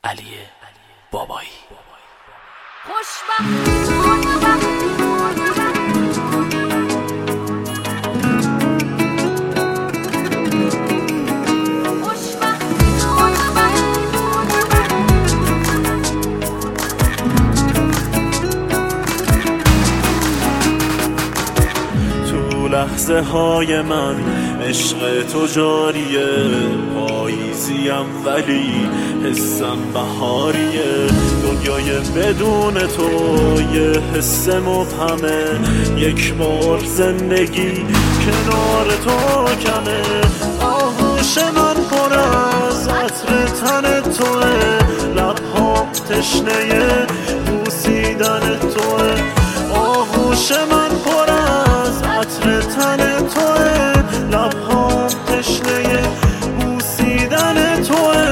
علی بابایی. لحظه های من عشق تو جاریه، پاییزیم ولی حسم بهاریه. دنیای بدون تو یه حس مبهمه، یک بار زندگی کنار تو کمه. آغوش من پر از عطر تن توه، لبها تشنه بوسیدن توه. آغوش من پر از عطر تن توه، لبها تشنه بوسیدن توه.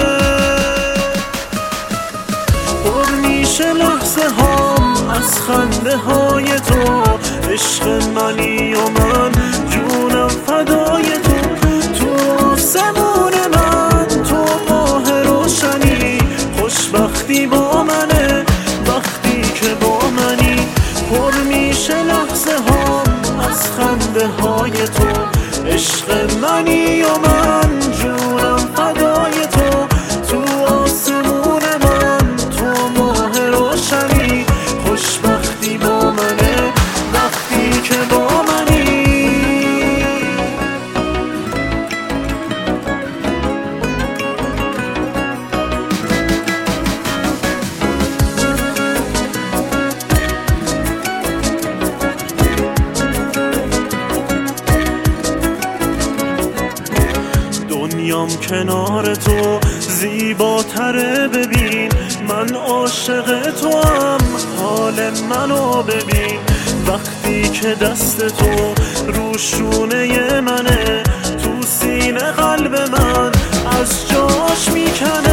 پر میشه لحظه هام از خنده های تو، عشق منی و من جونم فدای تو. تو آسمون من تو ماه روشنی، خوشبختی با منه وقتی که با منی. پر میشه لحظه هام از خنده های تو، عشق منی و من جونم فدای تو. تو آسمون من تو ماه روشنی، خوشبختی با منه وقتی که با منی. دنیام کنار تو زیباتره، ببین من عاشق تو هم، حال منو ببین وقتی که دست تو رو شونه منه. تو سینه قلب من از جاش میکنه.